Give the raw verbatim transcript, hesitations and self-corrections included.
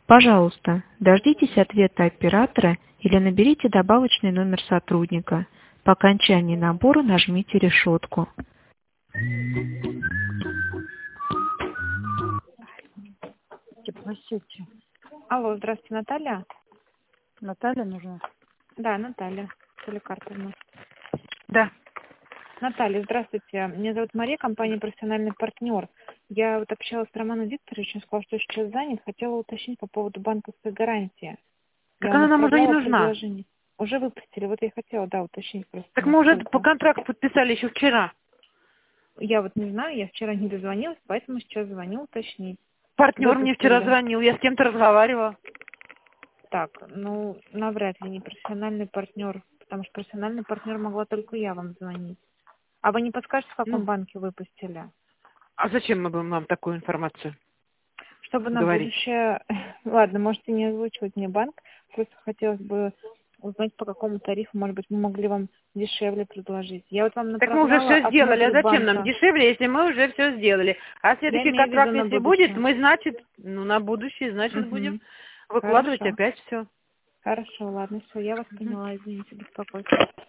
Пожалуйста, дождитесь ответа оператора или наберите добавочный номер сотрудника. По окончании набора нажмите решетку. Теплосети. Алло, здравствуйте, Наталья? Наталья нужна? Да, Наталья Поликарповна. Да. Наталья, здравствуйте. Меня зовут Мария, компания «Профессиональный партнер». Я вот общалась с Романом Викторовичем, сказал, что сейчас занят. Хотела уточнить по поводу банковской гарантии. Так Я она нам уже не отправляла нужна. предложение. Уже выпустили. Вот я хотела, да, уточнить просто. Так мы уже насколько. по контракту подписали еще вчера. Я вот не знаю, я вчера не дозвонилась, поэтому сейчас звоню уточнить. Партнер Выпустили. мне вчера звонил, я с кем-то разговаривала. Так, ну, навряд ли не профессиональный партнер, потому что профессиональный партнер могла только я вам звонить. А вы не подскажете, в каком Ну, банке выпустили? а зачем мы будем вам такую информацию Чтобы на говорить? будущее... Ладно, можете не озвучивать мне банк. Просто хотелось бы узнать, по какому тарифу, может быть, мы могли вам дешевле предложить. Я вот вам Так мы уже направляла все от сделали, а зачем нам Мобилбанка. дешевле, если мы уже все сделали? А Я следующий имею в виду контракт, на если будет, будущее. мы, значит, ну, на будущее, значит, будем Угу. выкладывать Хорошо. опять все. Хорошо, ладно, все, я вас поняла, извините, беспокойство.